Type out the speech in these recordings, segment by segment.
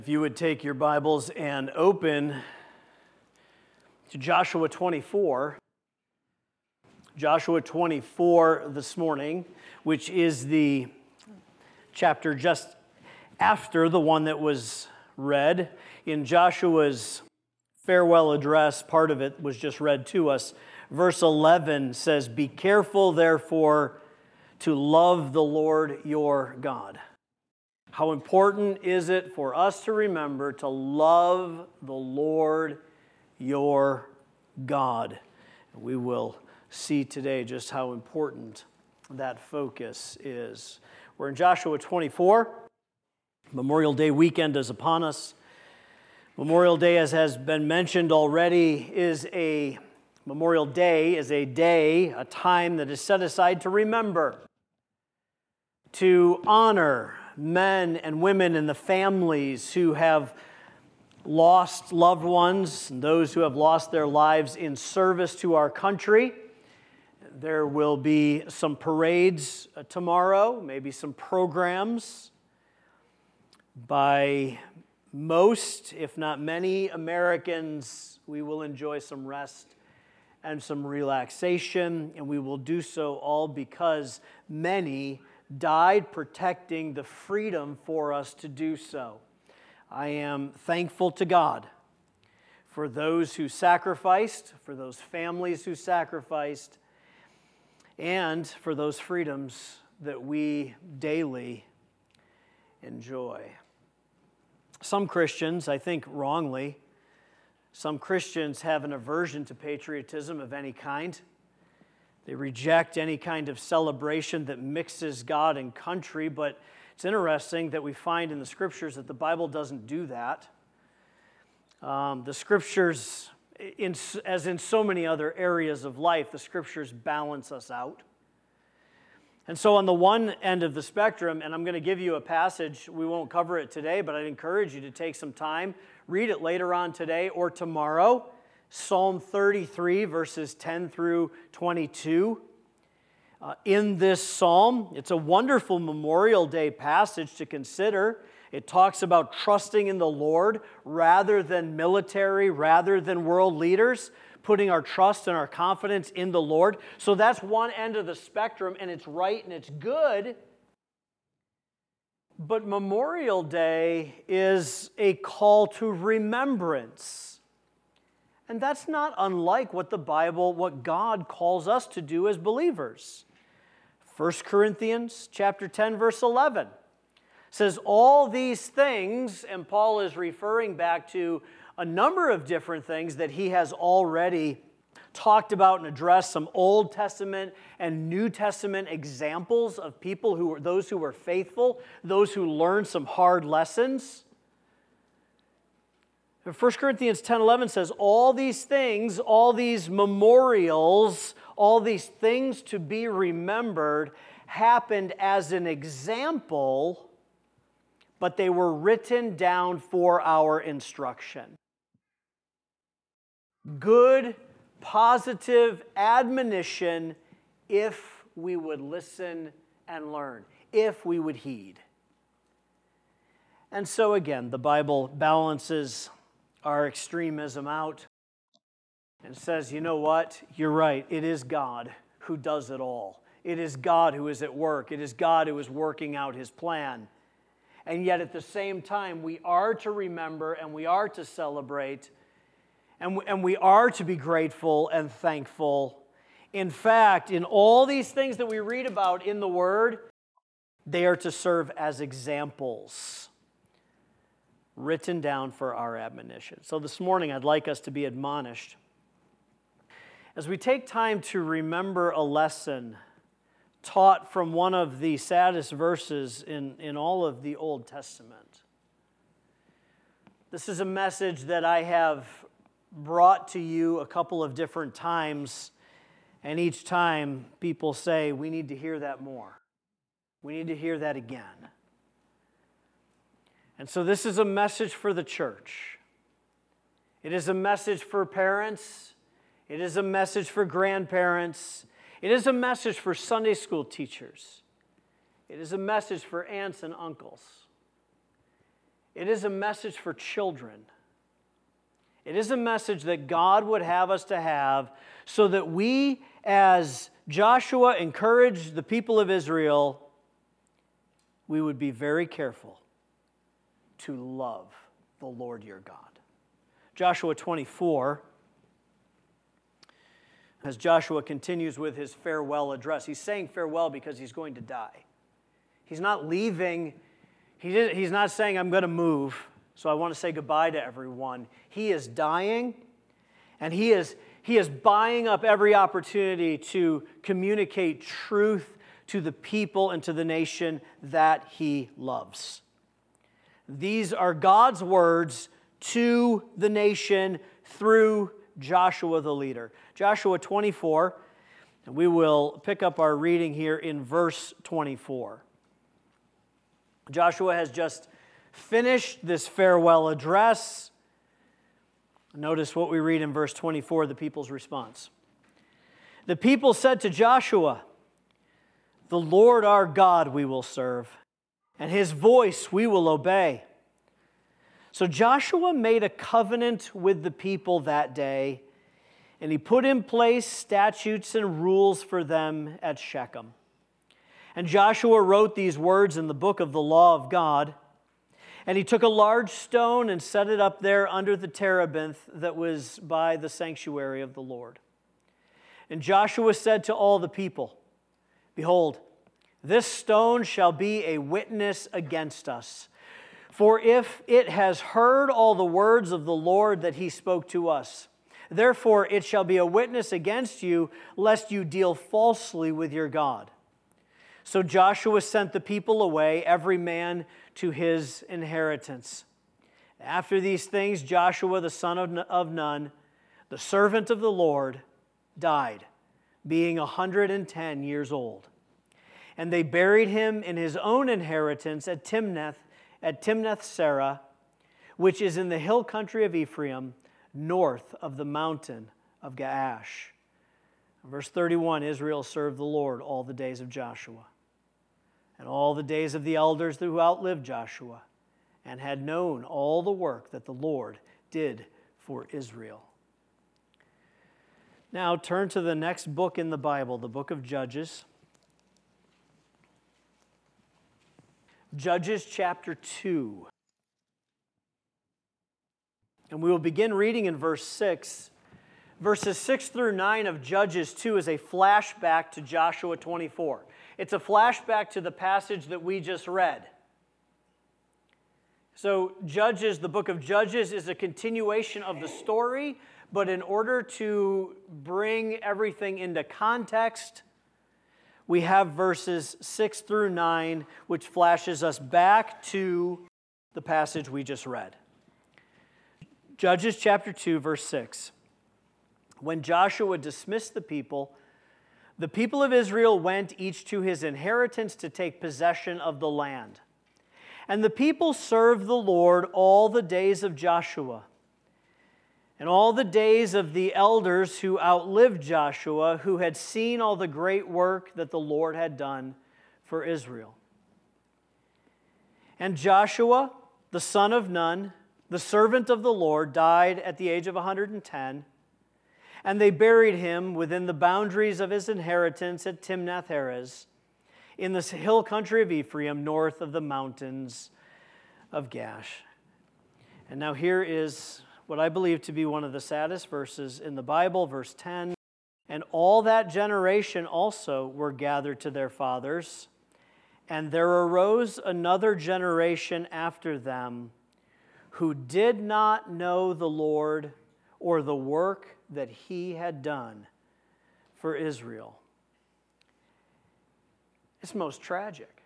If you would take your Bibles and open to Joshua 24. Joshua 24 this morning, which is the chapter just after the one that was read. In Joshua's farewell address, part of it was just read to us. Verse 11 says, "Be careful, therefore, to love the Lord your God." How important is it for us to remember to love the Lord your God? We will see today just how important that focus is. We're in Joshua 24. Memorial Day weekend is upon us. Memorial Day, as has been mentioned already, Memorial Day is a day, a time that is set aside to remember, to honor men and women and the families who have lost loved ones and those who have lost their lives in service to our country. There will be some parades tomorrow, maybe some programs by most, if not many, Americans. We will enjoy some rest and some relaxation, and we will do so all because many died protecting the freedom for us to do so. I am thankful to God for those who sacrificed, for those families who sacrificed, and for those freedoms that we daily enjoy. Some Christians, I think wrongly, some Christians have an aversion to patriotism of any kind. They reject any kind of celebration that mixes God and country, but it's interesting that we find in the Scriptures that the Bible doesn't do that. The Scriptures, as in so many other areas of life, the Scriptures balance us out. And so on the one end of the spectrum, and I'm going to give you a passage, we won't cover it today, but I'd encourage you to take some time, read it later on today or tomorrow. Psalm 33, verses 10 through 22. In this psalm, it's a wonderful Memorial Day passage to consider. It talks about trusting in the Lord rather than military, rather than world leaders, putting our trust and our confidence in the Lord. So that's one end of the spectrum, and it's right and it's good. But Memorial Day is a call to remembrance. And that's not unlike what what God calls us to do as believers. 1 Corinthians chapter 10, verse 11 says, all these things, and Paul is referring back to a number of different things that he has already talked about and addressed, some Old Testament and New Testament examples of people those who were faithful, those who learned some hard lessons. 1 Corinthians 10:11 says, all these things, all these memorials, all these things to be remembered happened as an example, but they were written down for our instruction. Good, positive admonition if we would listen and learn, if we would heed. And so again, the Bible balances our extremism out and says, you know what? You're right. It is God who does it all. It is God who is at work. It is God who is working out His plan. And yet at the same time, we are to remember and we are to celebrate and we are to be grateful and thankful. In fact, in all these things that we read about in the Word, they are to serve as examples written down for our admonition. So this morning, I'd like us to be admonished as we take time to remember a lesson taught from one of the saddest verses in all of the Old Testament. This is a message that I have brought to you a couple of different times, and each time people say, we need to hear that more. We need to hear that again. And so this is a message for the church. It is a message for parents. It is a message for grandparents. It is a message for Sunday school teachers. It is a message for aunts and uncles. It is a message for children. It is a message that God would have us to have so that we, as Joshua encouraged the people of Israel, we would be very careful to love the Lord your God. Joshua 24, as Joshua continues with his farewell address, he's saying farewell because he's going to die. He's not leaving. He's not saying, I'm going to move, so I want to say goodbye to everyone. He is dying, and he is buying up every opportunity to communicate truth to the people and to the nation that he loves. These are God's words to the nation through Joshua the leader. Joshua 24, and we will pick up our reading here in verse 24. Joshua has just finished this farewell address. Notice what we read in verse 24, the people's response. The people said to Joshua, "The Lord our God we will serve, and his voice we will obey." So Joshua made a covenant with the people that day, and he put in place statutes and rules for them at Shechem. And Joshua wrote these words in the book of the law of God, and he took a large stone and set it up there under the terebinth that was by the sanctuary of the Lord. And Joshua said to all the people, "Behold, this stone shall be a witness against us. For if it has heard all the words of the Lord that he spoke to us, therefore it shall be a witness against you, lest you deal falsely with your God." So Joshua sent the people away, every man to his inheritance. After these things, Joshua the son of Nun, the servant of the Lord, died, being 110 years old. And they buried him in his own inheritance at Timnath-Serah, which is in the hill country of Ephraim, north of the mountain of Gaash. Verse 31, Israel served the Lord all the days of Joshua, and all the days of the elders who outlived Joshua, and had known all the work that the Lord did for Israel. Now turn to the next book in the Bible, the book of Judges. Judges chapter 2. And we will begin reading in verse 6. Verses 6 through 9 of Judges 2 is a flashback to Joshua 24. It's a flashback to the passage that we just read. So Judges, the book of Judges, is a continuation of the story, but in order to bring everything into context, we have verses 6 through 9, which flashes us back to the passage we just read. Judges chapter 2, verse 6. When Joshua dismissed the people of Israel went each to his inheritance to take possession of the land. And the people served the Lord all the days of Joshua, and all the days of the elders who outlived Joshua, who had seen all the great work that the Lord had done for Israel. And Joshua, the son of Nun, the servant of the Lord, died at the age of 110, and they buried him within the boundaries of his inheritance at Timnath-Heres, in the hill country of Ephraim, north of the mountains of Gaash. And now here is what I believe to be one of the saddest verses in the Bible, verse 10. And all that generation also were gathered to their fathers, and there arose another generation after them who did not know the Lord or the work that he had done for Israel. It's most tragic.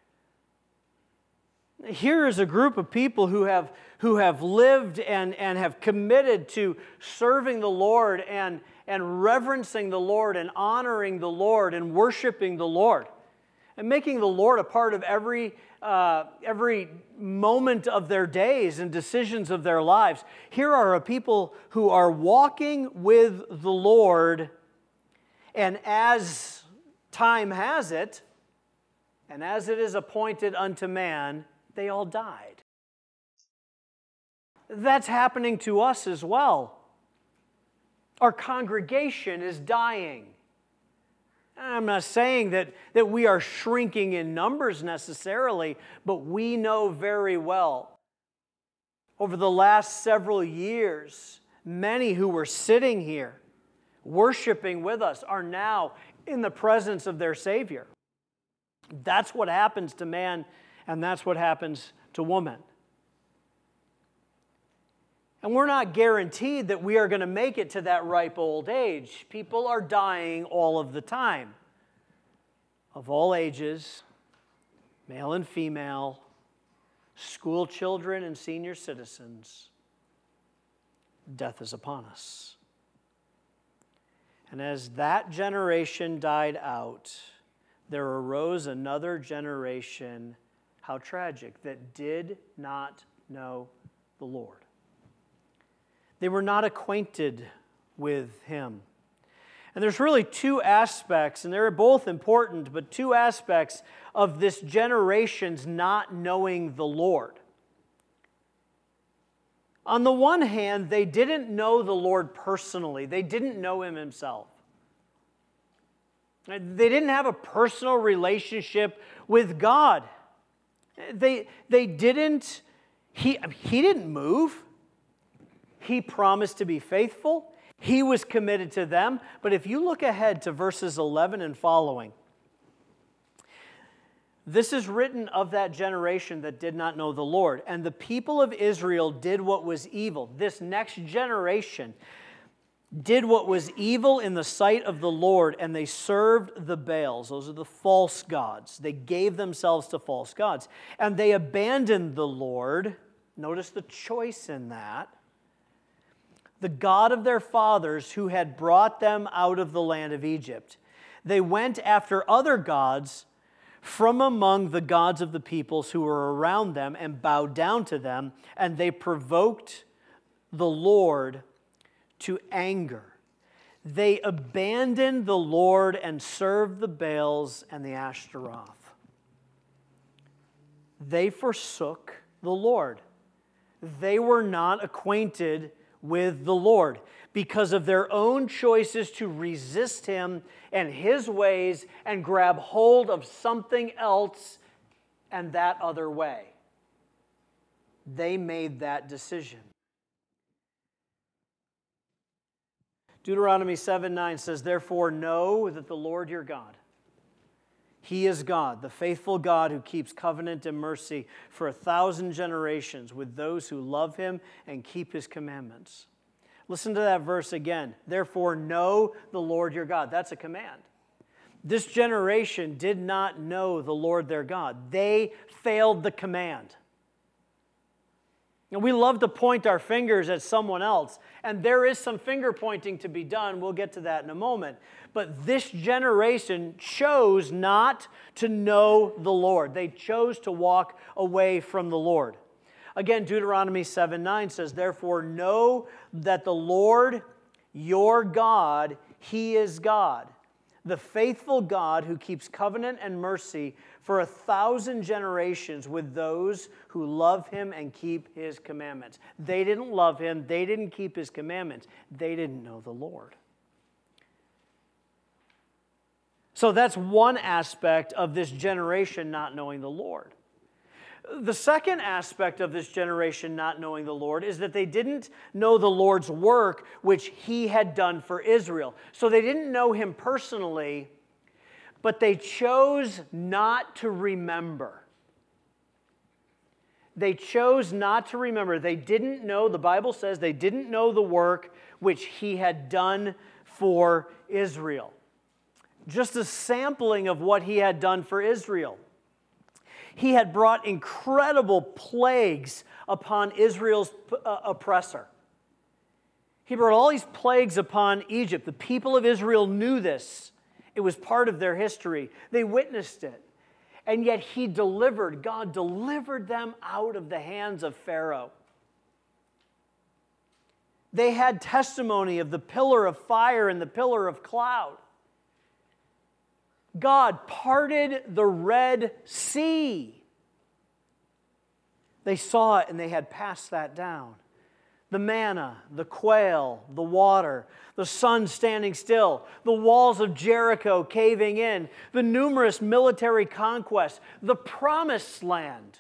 Here is a group of people who have lived and have committed to serving the Lord and reverencing the Lord and honoring the Lord and worshiping the Lord and making the Lord a part of every moment of their days and decisions of their lives. Here are a people who are walking with the Lord, and as time has it, and as it is appointed unto man, they all died. That's happening to us as well. Our congregation is dying. I'm not saying that we are shrinking in numbers necessarily, but we know very well over the last several years, many who were sitting here worshiping with us are now in the presence of their Savior. That's what happens to man, and that's what happens to woman. And we're not guaranteed that we are going to make it to that ripe old age. People are dying all of the time, of all ages, male and female, school children and senior citizens. Death is upon us. And as that generation died out, there arose another generation, how tragic, that did not know the Lord. They were not acquainted with Him. And there's really two aspects, and they're both important, but two aspects of this generation's not knowing the Lord. On the one hand, they didn't know the Lord personally. They didn't know Him Himself. They didn't have a personal relationship with God. They didn't, He didn't move. He promised to be faithful. He was committed to them. But if you look ahead to verses 11 and following, this is written of that generation that did not know the Lord. And the people of Israel did what was evil. This next generation did what was evil in the sight of the Lord, and they served the Baals. Those are the false gods. They gave themselves to false gods. And they abandoned the Lord. Notice the choice in that. The God of their fathers who had brought them out of the land of Egypt. They went after other gods from among the gods of the peoples who were around them and bowed down to them, and they provoked the Lord to anger. They abandoned the Lord and served the Baals and the Ashtaroth. They forsook the Lord. They were not acquainted with the Lord because of their own choices to resist Him and His ways and grab hold of something else and that other way. They made that decision. Deuteronomy 7:9 says, "Therefore know that the Lord your God, He is God, the faithful God who keeps covenant and mercy for 1,000 generations with those who love Him and keep His commandments." Listen to that verse again. Therefore know the Lord your God. That's a command. This generation did not know the Lord their God. They failed the command. And we love to point our fingers at someone else, and there is some finger pointing to be done. We'll get to that in a moment. But this generation chose not to know the Lord. They chose to walk away from the Lord. Again, Deuteronomy 7:9 says, "Therefore know that the Lord your God, He is God, the faithful God who keeps covenant and mercy for 1,000 generations with those who love Him and keep His commandments." They didn't love Him. They didn't keep His commandments. They didn't know the Lord. So that's one aspect of this generation not knowing the Lord. The second aspect of this generation not knowing the Lord is that they didn't know the Lord's work which He had done for Israel. So they didn't know Him personally, but they chose not to remember. They chose not to remember. They didn't know, the Bible says, they didn't know the work which He had done for Israel. Just a sampling of what He had done for Israel. He had brought incredible plagues upon Israel's oppressor. He brought all these plagues upon Egypt. The people of Israel knew this. It was part of their history. They witnessed it. And yet God delivered them out of the hands of Pharaoh. They had testimony of the pillar of fire and the pillar of cloud. God parted the Red Sea. They saw it and they had passed that down. the manna, the quail, the water, the sun standing still, the walls of Jericho caving in, the numerous military conquests, the promised land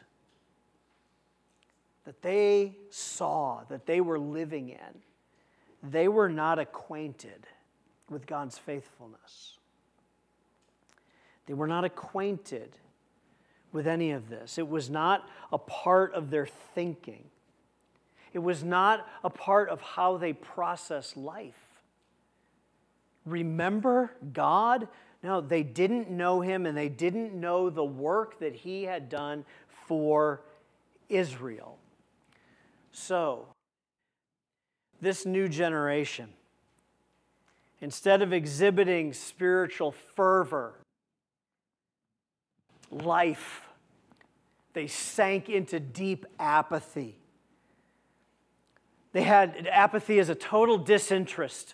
that they saw, that they were living in, they were not acquainted with God's faithfulness. They were not acquainted with any of this. It was not a part of their thinking. It was not a part of how they process life. Remember God? No, they didn't know Him, and they didn't know the work that He had done for Israel. So, this new generation, instead of exhibiting spiritual fervor, life, they sank into deep apathy. They had apathy as a total disinterest.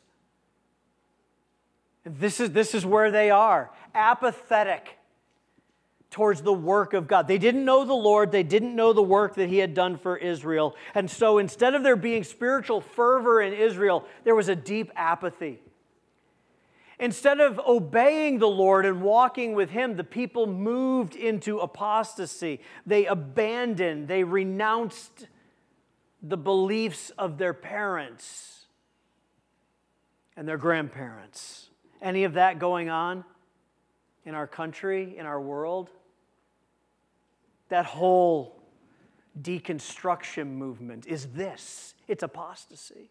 This is where they are, apathetic towards the work of God. They didn't know the Lord. They didn't know the work that He had done for Israel. And so instead of there being spiritual fervor in Israel, there was a deep apathy. Instead of obeying the Lord and walking with Him, the people moved into apostasy. They abandoned, they renounced the beliefs of their parents and their grandparents. Any of that going on in our country, in our world? That whole deconstruction movement is this. It's apostasy.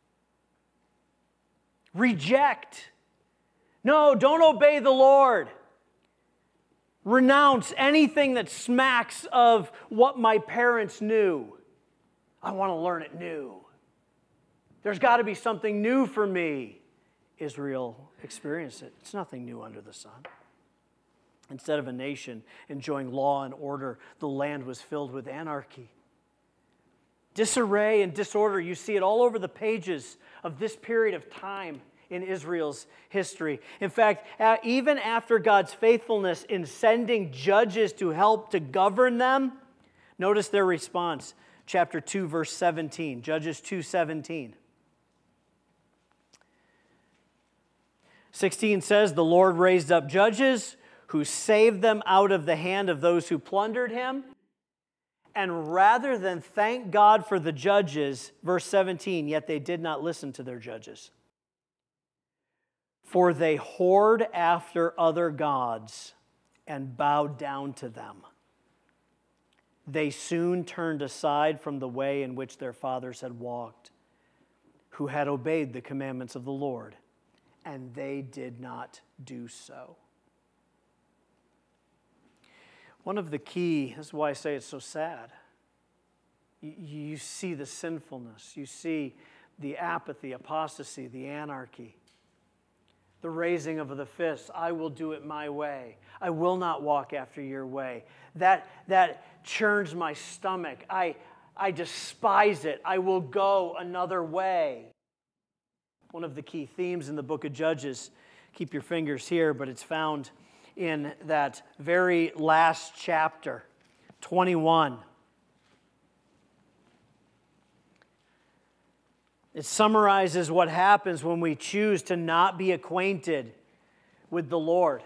Reject. No, don't obey the Lord. Renounce anything that smacks of what my parents knew. I want to learn it new. There's got to be something new for me. Israel experienced it. It's nothing new under the sun. Instead of a nation enjoying law and order, the land was filled with anarchy. Disarray and disorder, you see it all over the pages of this period of time in Israel's history. In fact, even after God's faithfulness in sending judges to help to govern them, notice their response. Chapter 2, verse 17. Judges 2:17. 16 says, the Lord raised up judges who saved them out of the hand of those who plundered him. And rather than thank God for the judges, verse 17, yet they did not listen to their judges. For they whored after other gods and bowed down to them. They soon turned aside from the way in which their fathers had walked, who had obeyed the commandments of the Lord, and they did not do so. One of the key, this is why I say it's so sad. You see the sinfulness, you see the apathy, apostasy, the anarchy, the raising of the fist. I will do it my way. I will not walk after your way. That churns my stomach. I despise it. I will go another way. One of the key themes in the book of Judges, keep your fingers here, but it's found in that very last chapter, 21. It summarizes what happens when we choose to not be acquainted with the Lord.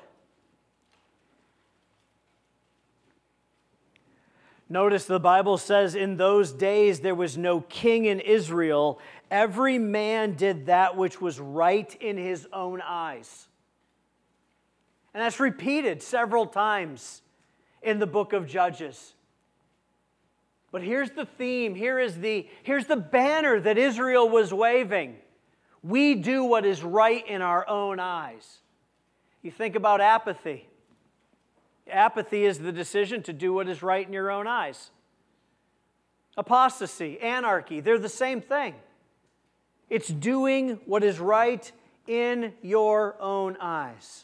Notice the Bible says, in those days there was no king in Israel. Every man did that which was right in his own eyes. And that's repeated several times in the book of Judges. But here's the theme. Here's the banner that Israel was waving. We do what is right in our own eyes. You think about apathy. Apathy is the decision to do what is right in your own eyes. Apostasy, anarchy, they're the same thing. It's doing what is right in your own eyes.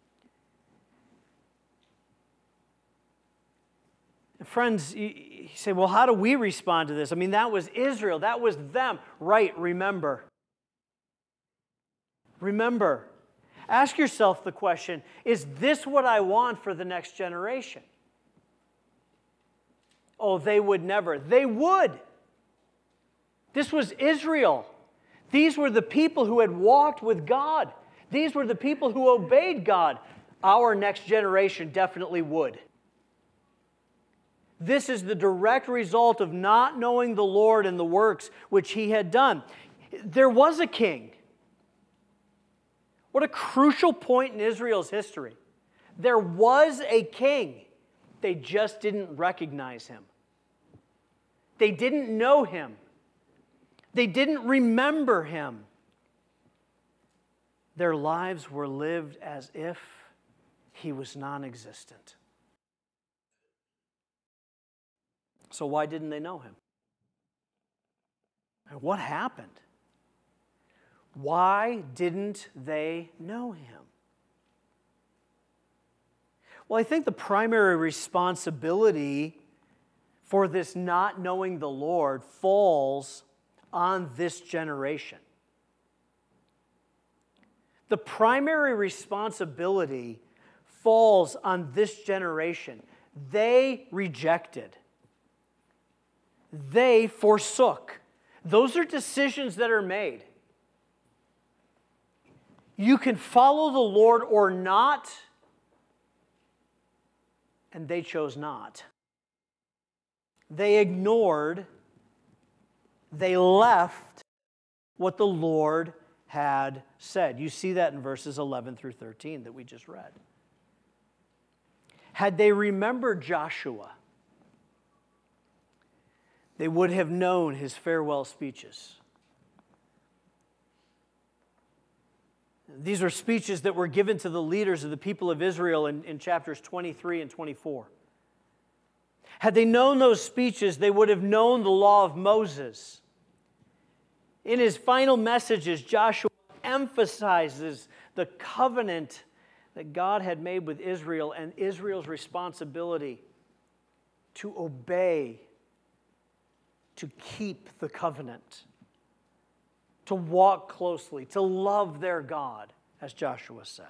Friends, you say, well, how do we respond to this? I mean, that was Israel. That was them. Right, remember. Remember. Ask yourself the question, is this what I want for the next generation? Oh, they would never. They would. This was Israel. These were the people who had walked with God. These were the people who obeyed God. Our next generation definitely would. This is the direct result of not knowing the Lord and the works which He had done. There was a king. What a crucial point in Israel's history. There was a king. They just didn't recognize him. They didn't know him. They didn't remember him. Their lives were lived as if he was non-existent. So why didn't they know him? And what happened? Why didn't they know him? Well, I think the primary responsibility for this not knowing the Lord falls on this generation. The primary responsibility falls on this generation. They rejected. They forsook. Those are decisions that are made. You can follow the Lord or not, and they chose not. They ignored, they left what the Lord had said. You see that in verses 11 through 13 that we just read. Had they remembered Joshua, they would have known his farewell speeches. These are speeches that were given to the leaders of the people of Israel in chapters 23 and 24. Had they known those speeches, they would have known the law of Moses. In his final messages, Joshua emphasizes the covenant that God had made with Israel and Israel's responsibility to obey, to keep the covenant, to walk closely, to love their God, as Joshua said.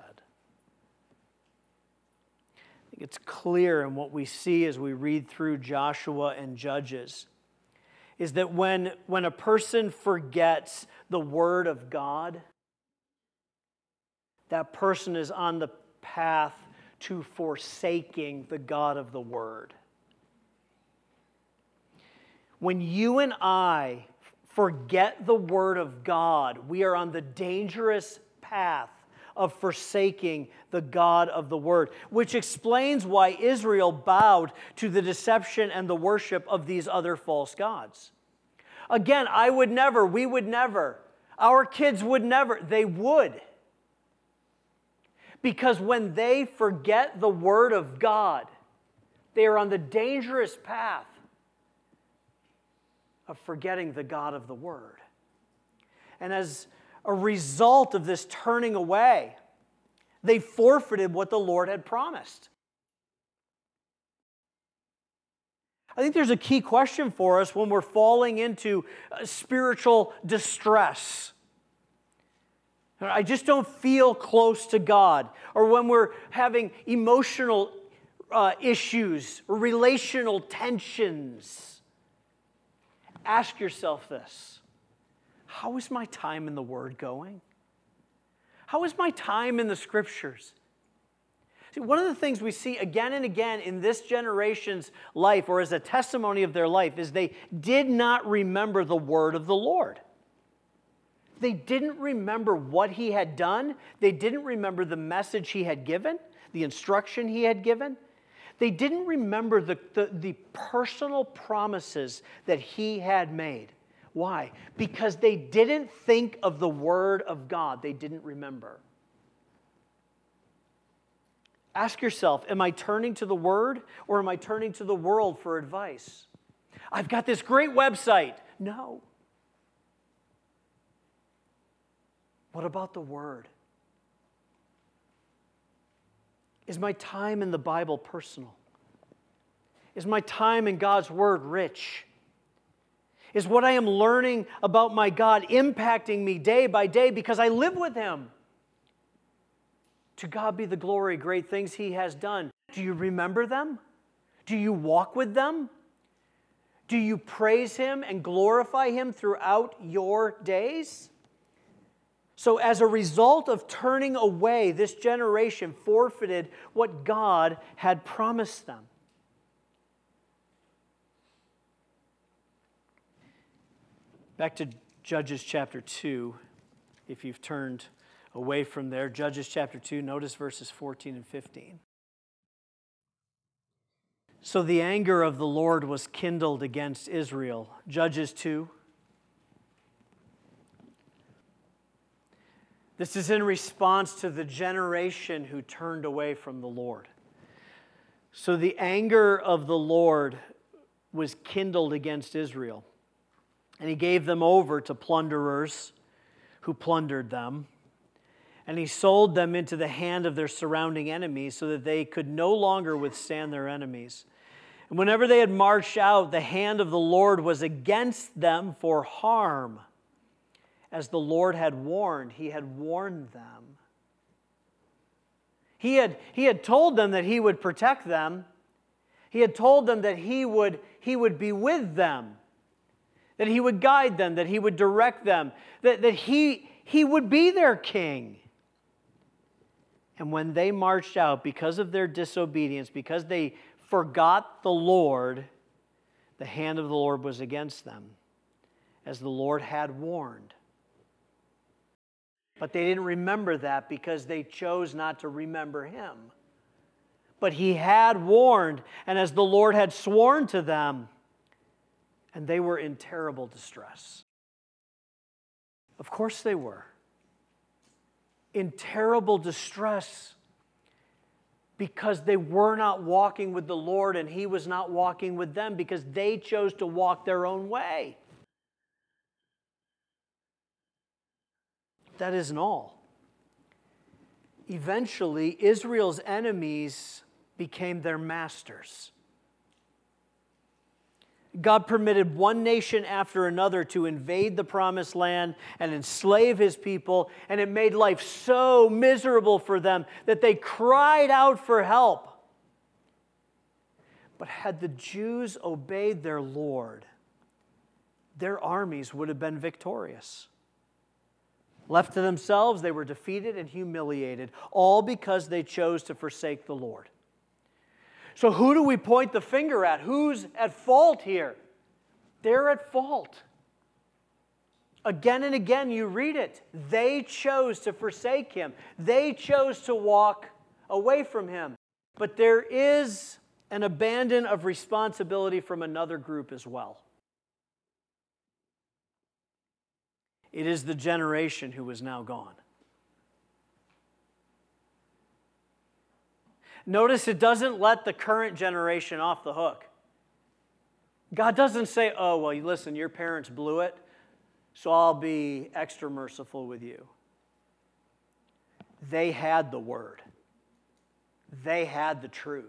I think it's clear in what we see as we read through Joshua and Judges is that when a person forgets the Word of God, that person is on the path to forsaking the God of the Word. When you and I forget the Word of God, we are on the dangerous path of forsaking the God of the Word, which explains why Israel bowed to the deception and the worship of these other false gods. Again, I would never, we would never, our kids would never, they would. Because when they forget the Word of God, they are on the dangerous path of forgetting the God of the Word. And as a result of this turning away, they forfeited what the Lord had promised. I think there's a key question for us when we're falling into spiritual distress. I just don't feel close to God. Or when we're having emotional issues or relational tensions. Ask yourself this: how is my time in the Word going? How is my time in the Scriptures? See, one of the things we see again and again in this generation's life, or as a testimony of their life, is they did not remember the Word of the Lord. They didn't remember what He had done. They didn't remember the message He had given, the instruction He had given. They didn't remember the personal promises that He had made. Why? Because they didn't think of the Word of God. They didn't remember. Ask yourself, am I turning to the Word or am I turning to the world for advice? I've got this great website. No. What about the Word? Is my time in the Bible personal? Is my time in God's Word rich? Is what I am learning about my God impacting me day by day because I live with Him? To God be the glory, great things He has done. Do you remember them? Do you walk with them? Do you praise Him and glorify Him throughout your days? So as a result of turning away, this generation forfeited what God had promised them. Back to Judges chapter 2, if you've turned away from there. Judges chapter 2, notice verses 14 and 15. So the anger of the Lord was kindled against Israel. Judges 2. This is in response to the generation who turned away from the Lord. So the anger of the Lord was kindled against Israel. And He gave them over to plunderers who plundered them. And He sold them into the hand of their surrounding enemies so that they could no longer withstand their enemies. And whenever they had marched out, the hand of the Lord was against them for harm. As the Lord had warned, He had warned them. He had told them that He would protect them. He had told them that He would be with them, that He would guide them, that He would direct them, that He would be their king. And when they marched out, because of their disobedience, because they forgot the Lord, the hand of the Lord was against them, as the Lord had warned. But they didn't remember that because they chose not to remember Him. But He had warned, and as the Lord had sworn to them, and they were in terrible distress. Of course they were. In terrible distress because they were not walking with the Lord and He was not walking with them because they chose to walk their own way. That isn't all. Eventually, Israel's enemies became their masters. God permitted one nation after another to invade the promised land and enslave His people, and it made life so miserable for them that they cried out for help. But had the Jews obeyed their Lord, their armies would have been victorious. Left to themselves, they were defeated and humiliated, all because they chose to forsake the Lord. So who do we point the finger at? Who's at fault here? They're at fault. Again and again you read it. They chose to forsake Him. They chose to walk away from Him. But there is an abandon of responsibility from another group as well. It is the generation who is now gone. Notice it doesn't let the current generation off the hook. God doesn't say, oh, well, listen, your parents blew it, so I'll be extra merciful with you. They had the Word. They had the truth.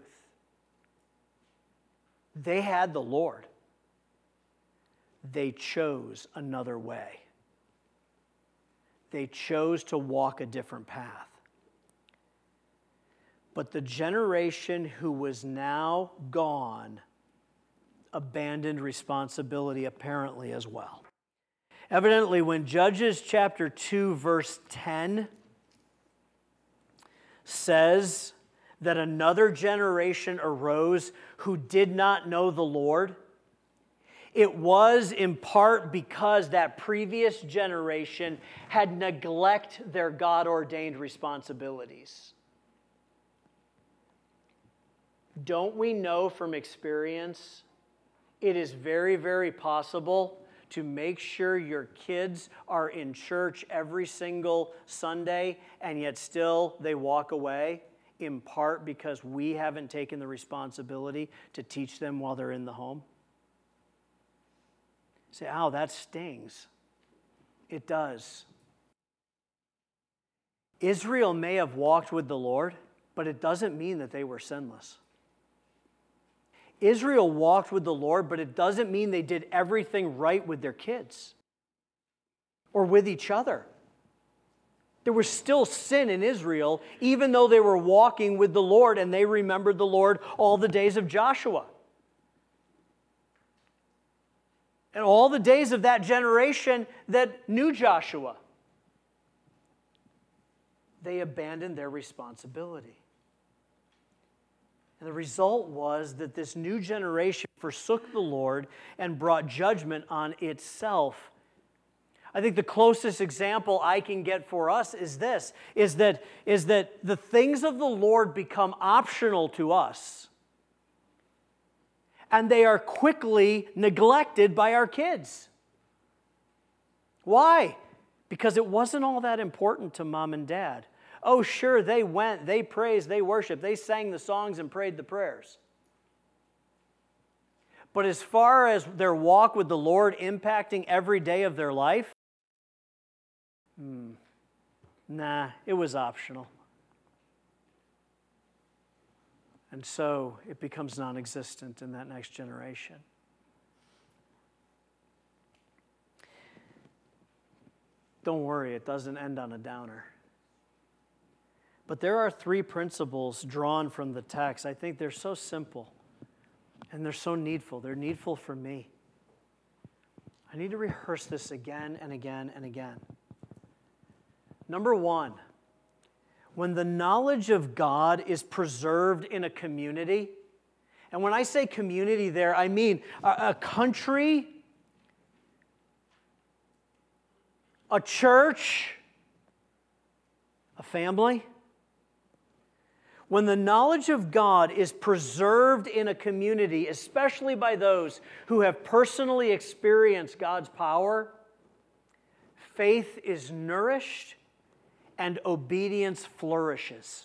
They had the Lord. They chose another way. They chose to walk a different path. But the generation who was now gone abandoned responsibility apparently as well. Evidently, when Judges chapter 2, verse 10 says that another generation arose who did not know the Lord, it was in part because that previous generation had neglected their God-ordained responsibilities. Don't we know from experience, it is very, very possible to make sure your kids are in church every single Sunday and yet still they walk away, in part because we haven't taken the responsibility to teach them while they're in the home? Say, ow, that stings. It does. Israel may have walked with the Lord, but it doesn't mean that they were sinless. Israel walked with the Lord, but it doesn't mean they did everything right with their kids or with each other. There was still sin in Israel, even though they were walking with the Lord and they remembered the Lord all the days of Joshua. And all the days of that generation that knew Joshua, they abandoned their responsibility. And the result was that this new generation forsook the Lord and brought judgment on itself. I think the closest example I can get for us is this, is that the things of the Lord become optional to us, and they are quickly neglected by our kids. Why? Because it wasn't all that important to mom and dad. Oh, sure, they went, they praised, they worshiped, they sang the songs and prayed the prayers. But as far as their walk with the Lord impacting every day of their life, it was optional. And so it becomes non-existent in that next generation. Don't worry, it doesn't end on a downer. But there are 3 principles drawn from the text. I think they're so simple and they're so needful. They're needful for me. I need to rehearse this again and again and again. Number 1, when the knowledge of God is preserved in a community, and when I say community there, I mean a country, a church, a family. When the knowledge of God is preserved in a community, especially by those who have personally experienced God's power, faith is nourished and obedience flourishes.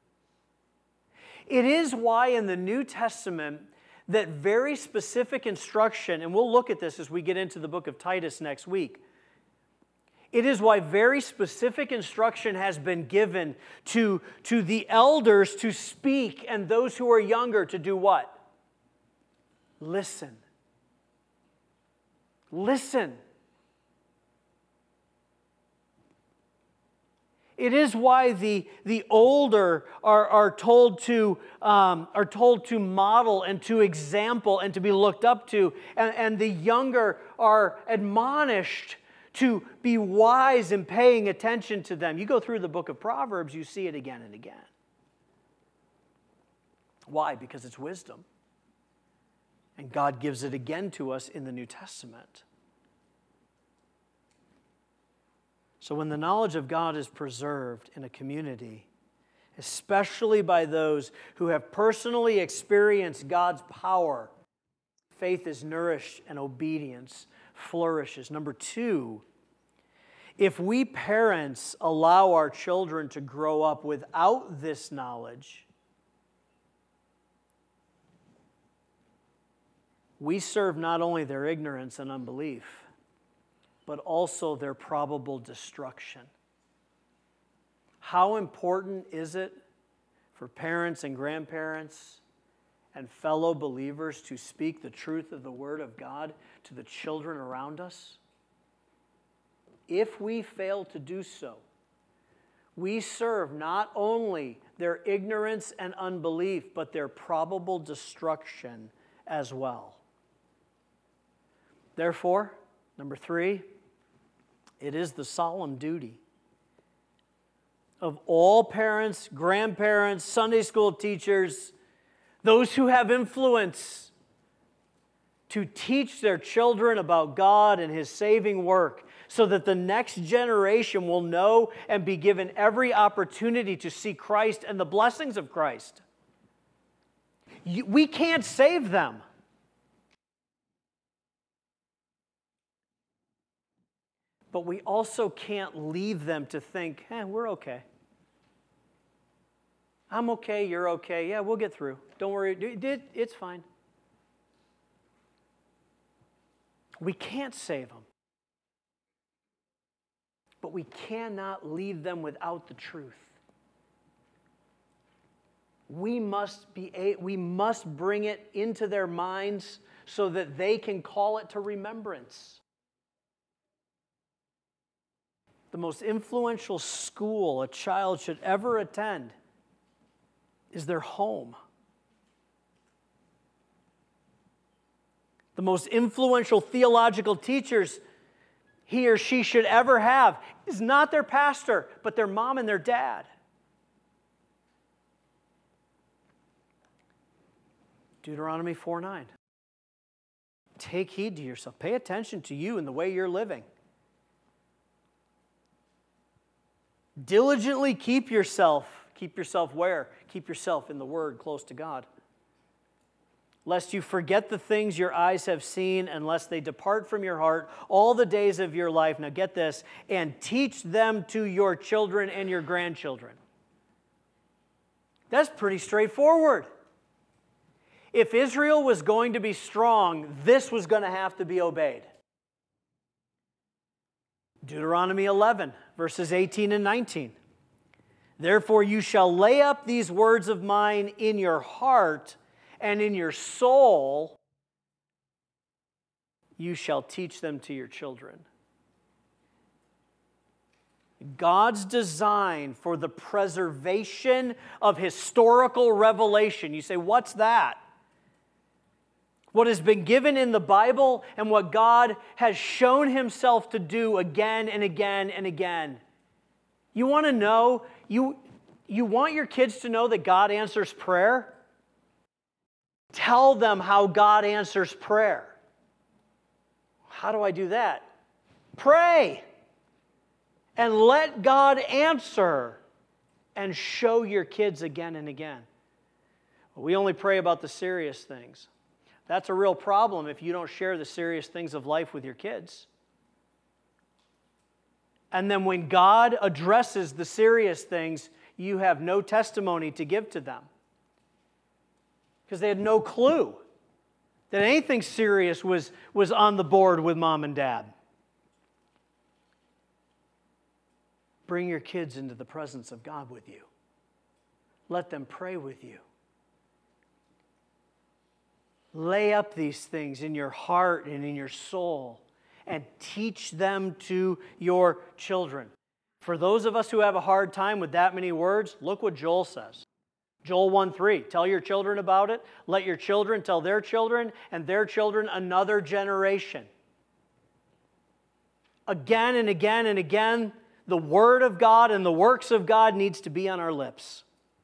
It is why in the New Testament that very specific instruction, and we'll look at this as we get into the book of Titus next week, it is why very specific instruction has been given to the elders to speak and those who are younger to do what? Listen. Listen. It is why the older are told to model and to example and to be looked up to, and the younger are admonished to be wise in paying attention to them. You go through the book of Proverbs, you see it again and again. Why? Because it's wisdom. And God gives it again to us in the New Testament. So when the knowledge of God is preserved in a community, especially by those who have personally experienced God's power, faith is nourished and obedience flourishes. Number 2, if we parents allow our children to grow up without this knowledge, we serve not only their ignorance and unbelief, but also their probable destruction. How important is it for parents and grandparents and fellow believers to speak the truth of the Word of God to the children around us? If we fail to do so, we serve not only their ignorance and unbelief, but their probable destruction as well. Therefore, number 3, it is the solemn duty of all parents, grandparents, Sunday school teachers, those who have influence, to teach their children about God and His saving work so that the next generation will know and be given every opportunity to see Christ and the blessings of Christ. We can't save them. But we also can't leave them to think, we're okay. I'm okay, you're okay. Yeah, we'll get through. Don't worry, it's fine. We can't save them. But we cannot leave them without the truth. We must bring it into their minds so that they can call it to remembrance. The most influential school a child should ever attend is their home. the most influential theological teachers he or she should ever have is not their pastor, but their mom and their dad. Deuteronomy 4:9. Take heed to yourself. Pay attention to you and the way you're living. Diligently keep yourself. Keep yourself where? Keep yourself in the Word, close to God. Lest you forget the things your eyes have seen, and lest they depart from your heart all the days of your life. Now get this, and teach them to your children and your grandchildren. That's pretty straightforward. If Israel was going to be strong, this was going to have to be obeyed. Deuteronomy 11, verses 18 and 19. Therefore you shall lay up these words of mine in your heart, and in your soul you shall teach them to your children. God's design for the preservation of historical revelation. You say, what's that? What has been given in the Bible and what God has shown himself to do again and again and again. You want to know, you want your kids to know that God answers prayer? Tell them how God answers prayer. How do I do that? Pray. And let God answer. And show your kids again and again. We only pray about the serious things. That's a real problem if you don't share the serious things of life with your kids. And then when God addresses the serious things, you have no testimony to give to them. Because they had no clue that anything serious was on the board with mom and dad. Bring your kids into the presence of God with you. Let them pray with you. Lay up these things in your heart and in your soul and teach them to your children. For those of us who have a hard time with that many words, look what Joel says. Joel 1:3, tell your children about it, let your children tell their children, and their children another generation. Again and again and again, the Word of God and the works of God needs to be on our lips.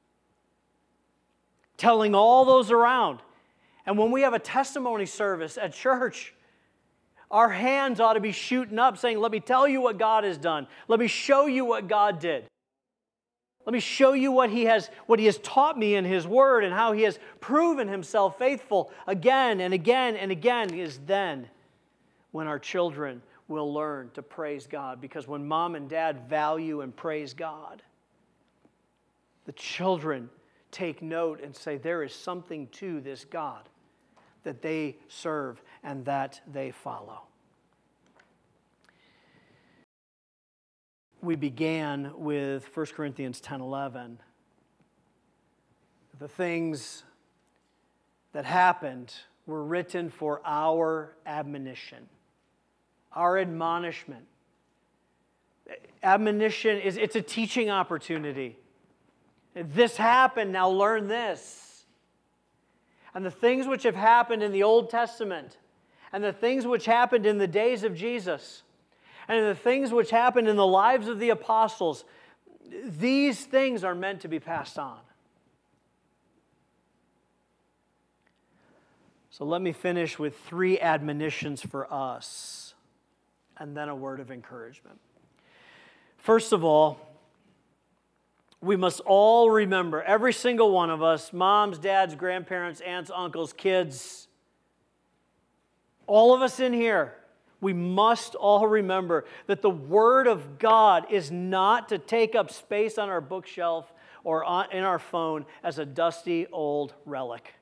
Telling all those around. And when we have a testimony service at church, our hands ought to be shooting up saying, let me tell you what God has done. Let me show you what God did. Let me show you what He has taught me in His Word and how He has proven Himself faithful again and again and again. Is then when our children will learn to praise God. Because when mom and dad value and praise God, the children take note and say, there is something to this God that they serve and that they follow. We began with 1 Corinthians 10:11. The things that happened were written for our admonition, our admonishment. Admonition it's a teaching opportunity. This happened, now learn this. And the things which have happened in the Old Testament, and the things which happened in the days of Jesus, and the things which happened in the lives of the apostles, these things are meant to be passed on. So let me finish with 3 admonitions for us, and then a word of encouragement. First of all, we must all remember, every single one of us, moms, dads, grandparents, aunts, uncles, kids, all of us in here, we must all remember that the Word of God is not to take up space on our bookshelf or in our phone as a dusty old relic.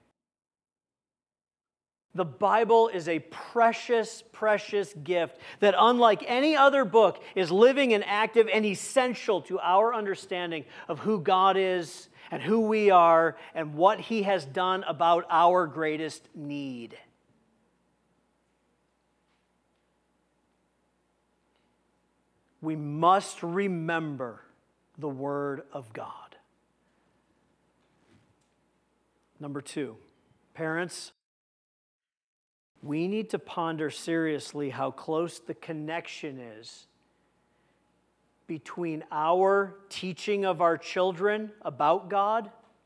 The Bible is a precious, precious gift that, unlike any other book, is living and active and essential to our understanding of who God is and who we are and what He has done about our greatest need. We must remember the Word of God. Number 2, parents, we need to ponder seriously how close the connection is between our teaching of our children about God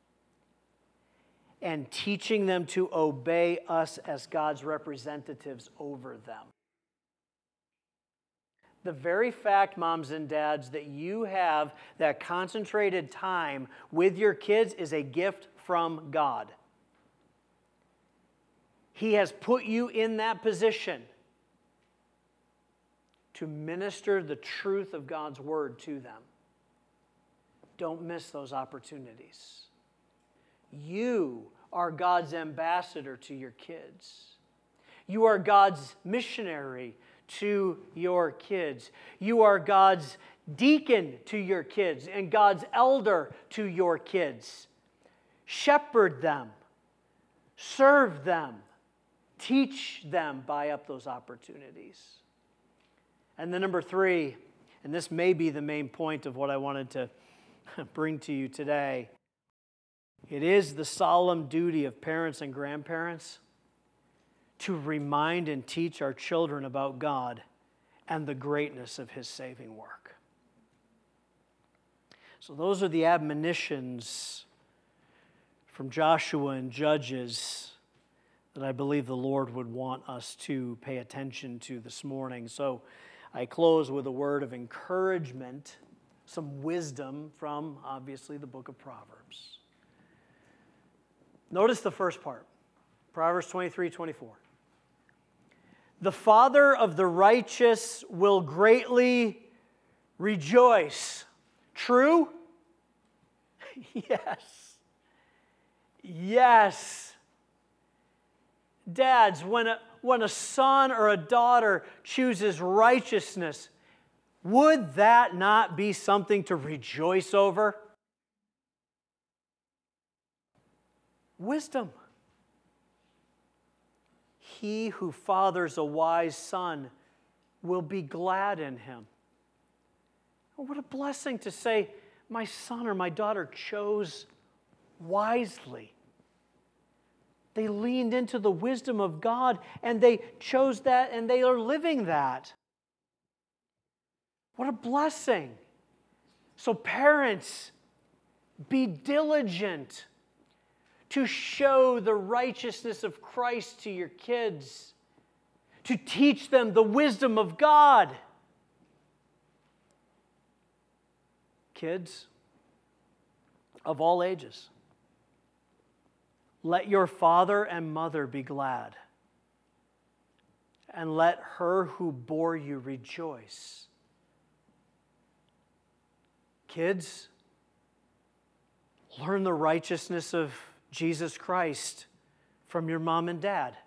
and teaching them to obey us as God's representatives over them. The very fact, moms and dads, that you have that concentrated time with your kids is a gift from God. He has put you in that position to minister the truth of God's word to them. Don't miss those opportunities. You are God's ambassador to your kids. You are God's missionary to your kids. You are God's deacon to your kids and God's elder to your kids. Shepherd them. Serve them. Teach them. Buy up those opportunities. And then number 3, and this may be the main point of what I wanted to bring to you today. It is the solemn duty of parents and grandparents to remind and teach our children about God and the greatness of His saving work. So those are the admonitions from Joshua and Judges that I believe the Lord would want us to pay attention to this morning. So I close with a word of encouragement, some wisdom from, obviously, the book of Proverbs. Notice the first part, Proverbs 23:24. The father of the righteous will greatly rejoice. True? Yes. Yes. Dads, when a son or a daughter chooses righteousness, would that not be something to rejoice over? Wisdom. He who fathers a wise son will be glad in him. Oh, what a blessing to say, my son or my daughter chose wisely. They leaned into the wisdom of God and they chose that and they are living that. What a blessing. So parents, be diligent to show the righteousness of Christ to your kids, to teach them the wisdom of God. Kids of all ages, let your father and mother be glad, and let her who bore you rejoice. Kids, learn the righteousness of Jesus Christ from your mom and dad.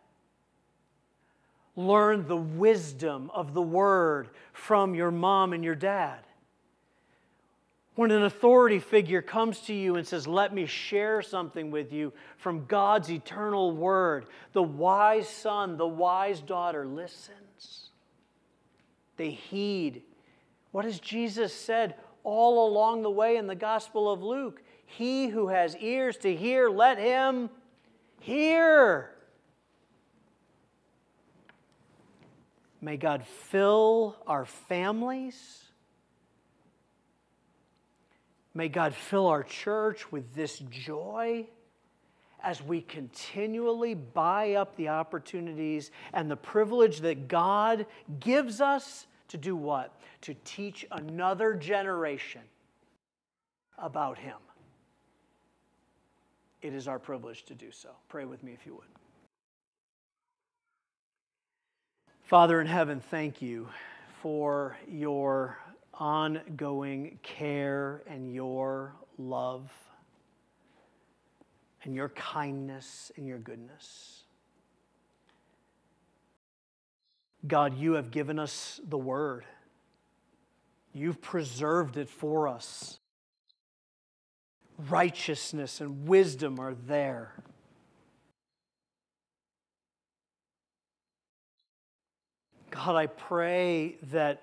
Learn the wisdom of the Word from your mom and your dad. When an authority figure comes to you and says, let me share something with you from God's eternal Word, the wise son, the wise daughter listens. They heed. What has Jesus said all along the way in the Gospel of Luke? He who has ears to hear, let him hear. May God fill our families. May God fill our church with this joy as we continually buy up the opportunities and the privilege that God gives us to do what? To teach another generation about Him. It is our privilege to do so. Pray with me if you would. Father in heaven, thank you for your ongoing care and your love and your kindness and your goodness. God, you have given us the Word. You've preserved it for us. Righteousness and wisdom are there. God, I pray that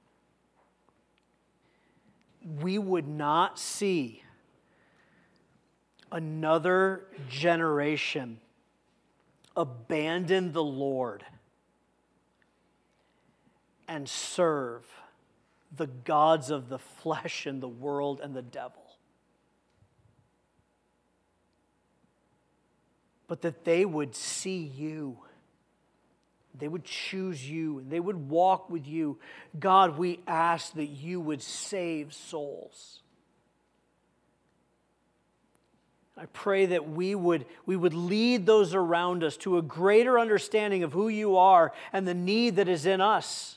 we would not see another generation abandon the Lord and serve the gods of the flesh and the world and the devil. But that they would see you. They would choose you. And they would walk with you. God, we ask that you would save souls. I pray that we would lead those around us to a greater understanding of who you are and the need that is in us.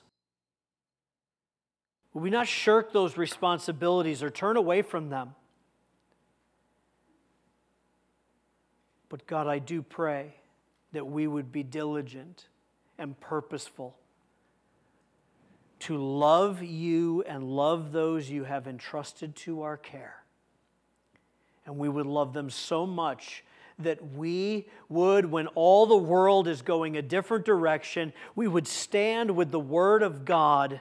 Will we not shirk those responsibilities or turn away from them? But God, I do pray that we would be diligent and purposeful to love you and love those you have entrusted to our care. And we would love them so much that we would, when all the world is going a different direction, we would stand with the Word of God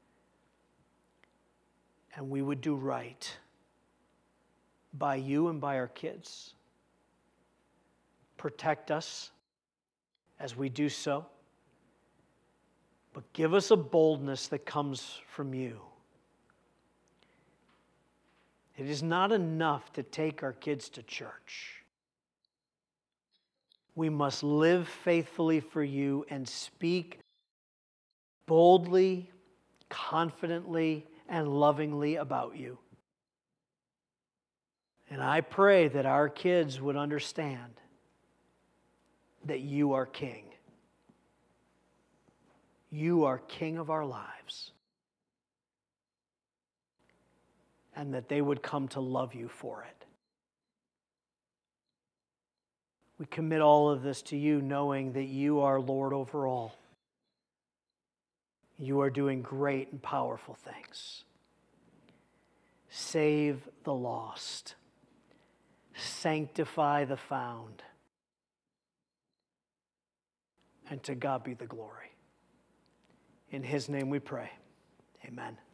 and we would do right by you and by our kids. Protect us as we do so, but give us a boldness that comes from you. It is not enough to take our kids to church. We must live faithfully for you and speak boldly, confidently, and lovingly about you. And I pray that our kids would understand that you are King. You are King of our lives. And that they would come to love you for it. We commit all of this to you, knowing that you are Lord over all. You are doing great and powerful things. Save the lost. Sanctify the found. And to God be the glory. In His name we pray. Amen.